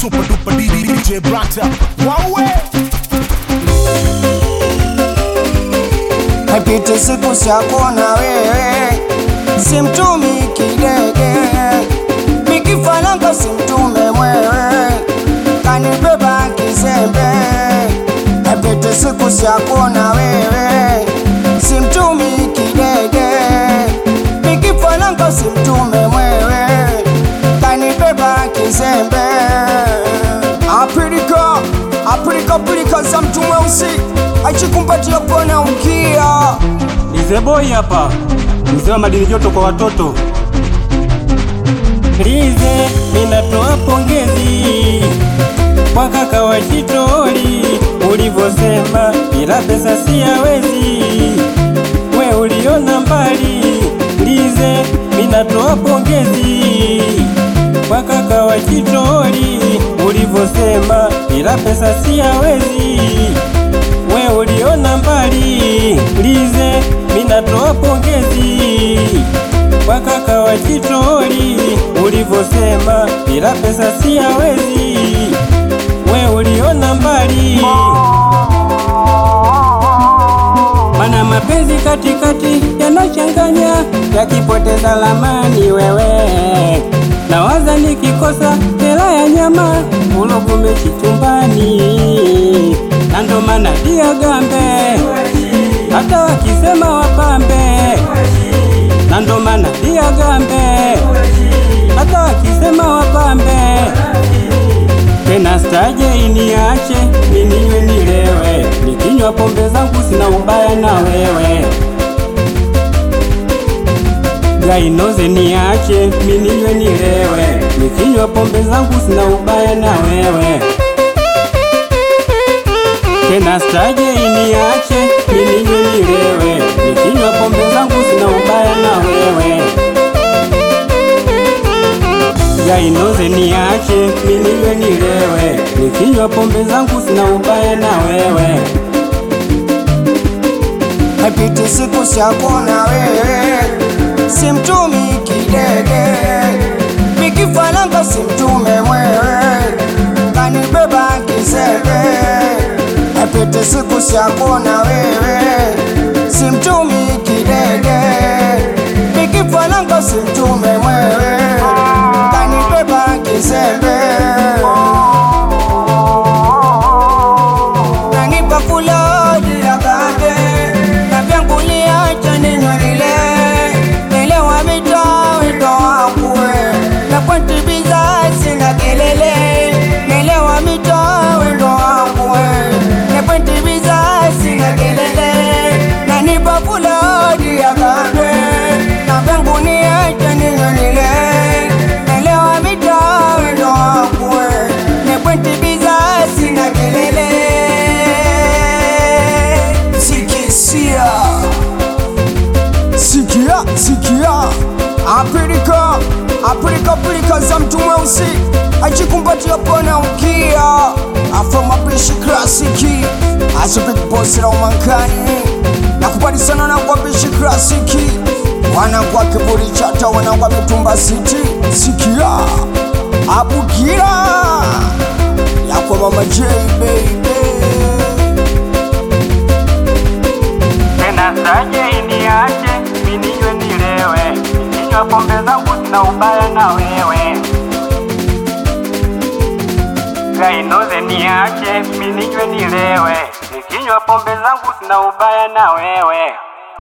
super duper DJ Branta. Wawe haipiti siku siakona wewe, simtumi kidege, mikifananga simtume mwewe, kanibeba kizembe. Haipiti siku siakona wewe, simtumi kidege, mikifananga simtume mwewe, kanibeba kizembe. Apilika za mtu mweusi achikumpatia pona ukia. Mzee boy hapa, mzee wa madini joto kwa watoto. Lize, ninatoa pongezi kwa kaka wa Chitori, ulivosema ila pesa siyawezi, we uliona mbali. Lize, ninatoa pongezi kwa kaka wa Chitori, ulivosema ila pesa siyawezi, we uliona mbali. Lize, minatoa pongezi kwa kaka wa Chitori, ulivosema ila pesa siyawezi, we uliona mbali. Mana mapenzi katikati yanachanganya, yakipoteza lamani wewe, nawaza nikikosa hela ya nyama ulogume chichumbani, na ndo maana dia gambe hata wakisema wapambe, na ndo maana dia gambe hata wakisema wapambe. Tena staje iniache mininywe nilewe, nikinywa pombe zangu sina ubaya na wewe. Gainoze niache mininywe nilewe, nikinywa pombe zangu sina ubaya na wewe. Tena staje iniache mininywe nilewe, nikinywa pombe zangu sina ubaya na wewe. Gainoze niache mininywe nilewe, nikinywa pombe zangu sina ubaya na wewe. Haipiti siku siakona wewe, simtumi kidege, mikifananga simtume mwewe, kanibeba kizembe. Haipiti siku siakona wewe, simtumi kidege, mikifananga simtume mwewe, kanibeba kizembe. Nanipa kulodi ya kage, na vyangu liacha ninywe nile, nilewa wito wakue, na kwanti bizazi na kelele, nilewa wito wakue, na kwanti bizazi na kelele. Nanipa kulodi ya kage, na vyangu liacha ninywe nile, nilewa wito wakue, na kwanti bizazi na kelele. Sikia apilika za mtu mweusi achikumpatia pona ukia. Afro mapishi klasiki asipikposira umankani na kupadisana na kwa pishi klasiki, wanangwa kiburi chata, wanangwa mitumba city. Sikia abukira yakwa mama J baby. Tena staje iniache mininywe nilewe, nikinywa pombe zangu sina ubaya na wewe. Gainoze niache mininywe nilewe, nikinywa pombe zangu sina ubaya na wewe.